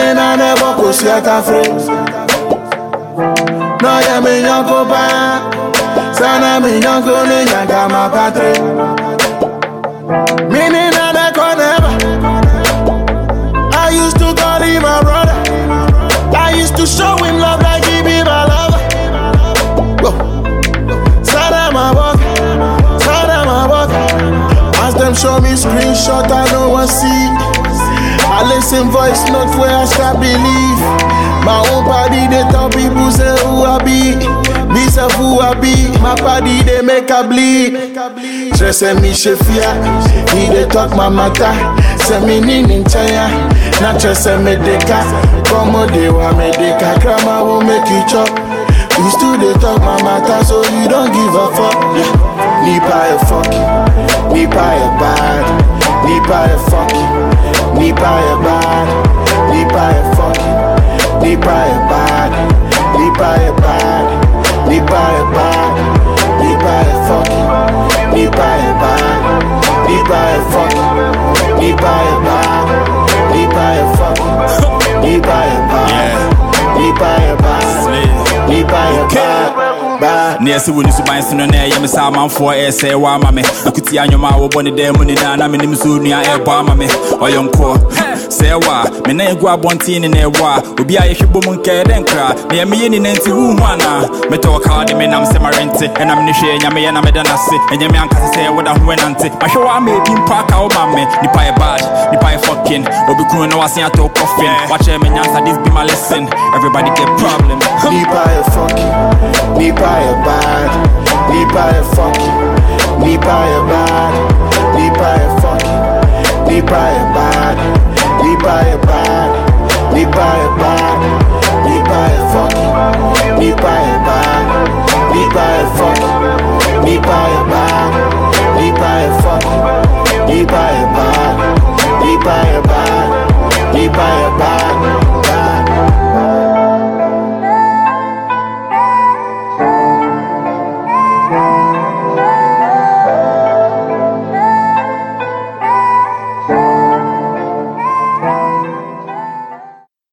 Meaning I never go see a cafe. No, yeah, me young go back. Sana me young go le yanga ma patre. Meaning I never. I used to call him my brother. I used to show him love like he be my lover. Sada my walk. As them show me screenshot, I don't want see. I listen voice note where I start believe. My own body, they tell people say who I be. Me say who I be. My body, they make a bleed. Stress me shefia. He they talk my matter. Say me in China. Not just me deka. Come they want me deka. Grandma will make you chop. We still they talk my matter, so you don't give a fuck. Nipa a fuck. Nipa a bad. Nipa a fuck. Nipa a bad. Nipa a fuck. Nipa a bad. Nipa a bad. Nipa a bad. Nipa a fuck. Nipa a bad. Nipa a fuck. Nipa a bad. Nipa a fuck. Nipa a bad. Nipa a bad. Nipa a bad. Near so when you buy some on air, you saw man for a say, why, mammy. I could see on your mouth, bonny day, money down, I'm in the Missouri, air bar, mammy, or young core. Say, why, me name go up one teen in a war, will be a woman care then cry. Near me in empty room, one me talk hard, me I'm semi-rented, and I'm in the shade, and I'm a see, and your man can say what I'm when auntie. I show I made him park out, mammy, the pie bad, the pie fucking, or be cool, no, I see a talk coffin. Watch him and answer this be my lesson. Everybody get problem. The pie fucking, the pie bad, the pie fucking, the pie bad, the pie fucking, the pie bad, the pie bad, the pie bad, the pie fucking, the pie bad, the pie fucking, the pie bad.